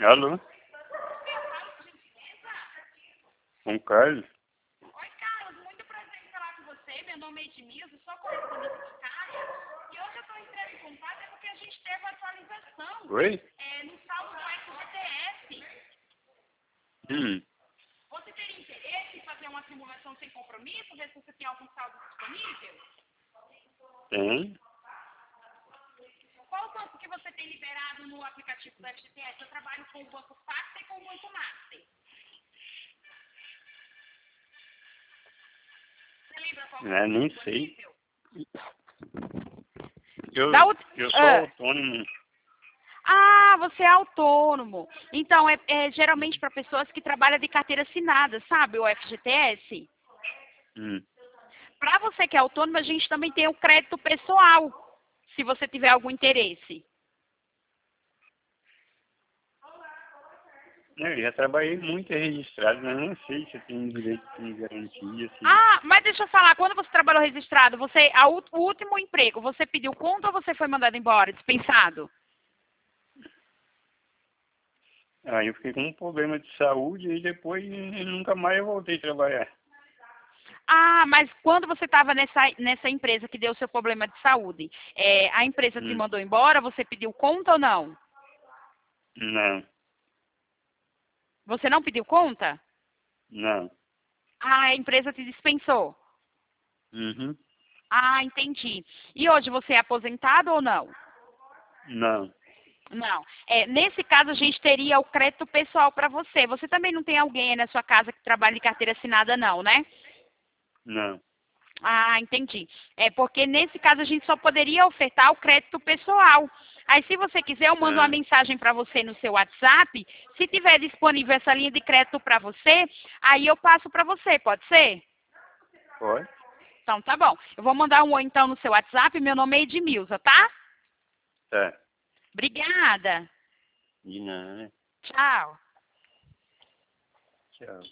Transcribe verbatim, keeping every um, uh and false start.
Alô? Com Carlos? Oi, Carlos, muito prazer em falar com você. Meu nome é Edmilson, sou correspondente bancária. E hoje eu estou entrando em contato é porque a gente teve uma atualização Oi? é, no saldo do F G T S. Hum. Você teria interesse em fazer uma simulação sem compromisso, ver se você tem algum saldo disponível? Tem? Qual o banco que você tem liberado no aplicativo do F G T S? Eu trabalho com o Banco Facta e com o Banco Master. Você lembra qual É, é nem sei. disponível? Eu, Da ut- eu sou ah. autônomo. Ah, você é autônomo. Então, é, é geralmente para pessoas que trabalham de carteira assinada, sabe, o F G T S? Hum. Para você que é autônomo, a gente também tem o crédito pessoal, se você tiver algum interesse. Eu já trabalhei muito registrado, mas não sei se eu tenho direito de garantia, assim. Ah, mas deixa eu falar, quando você trabalhou registrado, você, a, ú- o último emprego, você pediu conta ou você foi mandado embora, dispensado? Aí eu fiquei com um problema de saúde e depois eh, nunca mais eu voltei a trabalhar. Ah, mas quando você estava nessa, nessa empresa que deu o seu problema de saúde, é, a empresa te Hum. mandou embora, você pediu conta ou não? Não, Você não pediu conta? não. Ah, a empresa te dispensou. Uhum. Ah, entendi. E hoje você é aposentado ou não? Não, Não. É, nesse caso, a gente teria o crédito pessoal para você. Você também não tem alguém aí na sua casa que trabalha de carteira assinada, não, né? não. Ah, entendi. É porque nesse caso a gente só poderia ofertar o crédito pessoal. Aí, se você quiser, eu mando uma Ah, mensagem para você no seu WhatsApp. Se tiver disponível essa linha de crédito para você, aí eu passo para você, pode ser? pode? Então, tá bom. Eu vou mandar um oi, então, no seu WhatsApp. Meu nome é Edmilza, tá? Tá. Obrigada. De nada. Tchau. Tchau.